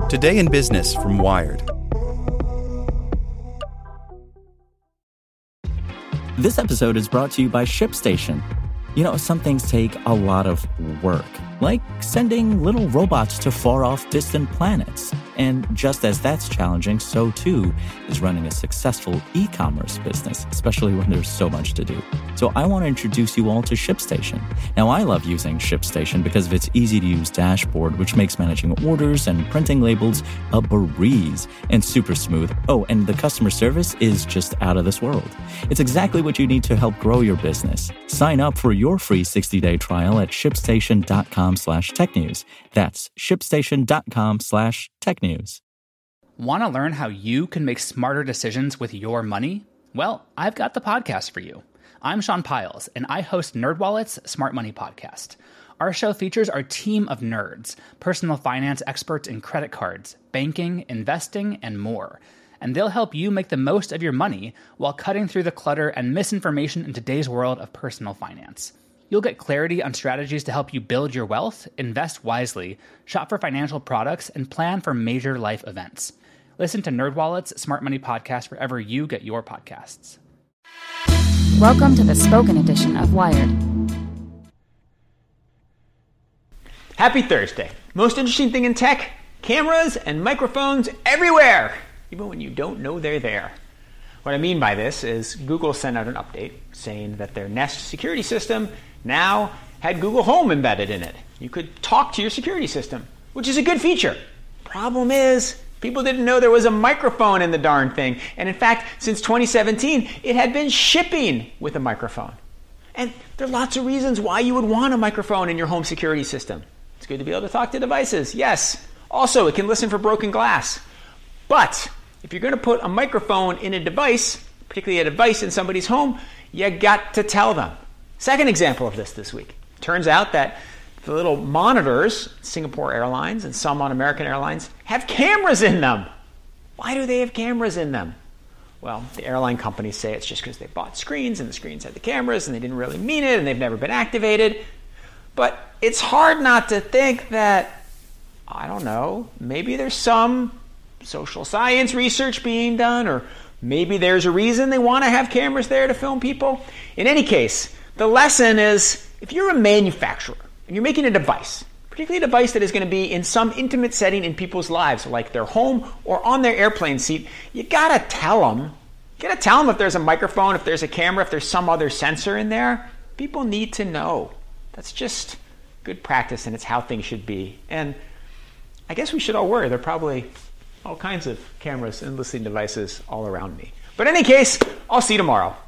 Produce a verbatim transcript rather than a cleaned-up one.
Today in Business from Wired. This episode is brought to you by ShipStation. You know, some things take a lot of work, like sending little robots to far-off distant planets. And just as that's challenging, so too is running a successful e-commerce business, especially when there's so much to do. So I want to introduce you all to ShipStation. Now, I love using ShipStation because of its easy-to-use dashboard, which makes managing orders and printing labels a breeze and super smooth. Oh, and the customer service is just out of this world. It's exactly what you need to help grow your business. Sign up for your free sixty-day trial at shipstation.com slash tech news. That's shipstation.com slash tech news. Want to learn how you can make smarter decisions with your money? Well, I've got the podcast for you. I'm Sean Piles, and I host NerdWallet's Smart Money Podcast. Our show features our team of nerds, personal finance experts in credit cards, banking, investing, and more. And they'll help you make the most of your money while cutting through the clutter and misinformation in today's world of personal finance. You'll get clarity on strategies to help you build your wealth, invest wisely, shop for financial products, and plan for major life events. Listen to NerdWallet's Smart Money Podcast wherever you get your podcasts. Welcome to the spoken edition of Wired. Happy Thursday. Most interesting thing in tech, cameras and microphones everywhere, even when you don't know they're there. What I mean by this is Google sent out an update saying that their Nest security system now had Google Home embedded in it. You could talk to your security system, which is a good feature. Problem is, people didn't know there was a microphone in the darn thing. And in fact, since twenty seventeen, it had been shipping with a microphone. And there are lots of reasons why you would want a microphone in your home security system. It's good to be able to talk to devices, yes. Also, it can listen for broken glass. But if you're going to put a microphone in a device, particularly a device in somebody's home, you got to tell them. Second example of this this week. Turns out that the little monitors, Singapore Airlines and some on American Airlines, have cameras in them. Why do they have cameras in them? Well, the airline companies say it's just because they bought screens and the screens had the cameras and they didn't really mean it and they've never been activated. But it's hard not to think that, I don't know, maybe there's some social science research being done, or maybe there's a reason they want to have cameras there to film people. In any case, the lesson is, if you're a manufacturer and you're making a device, particularly a device that is going to be in some intimate setting in people's lives, like their home or on their airplane seat, you got to tell them. You got to tell them if there's a microphone, if there's a camera, if there's some other sensor in there. People need to know. That's just good practice, and it's how things should be. And I guess we should all worry. There are probably all kinds of cameras and listening devices all around me. But in any case, I'll see you tomorrow.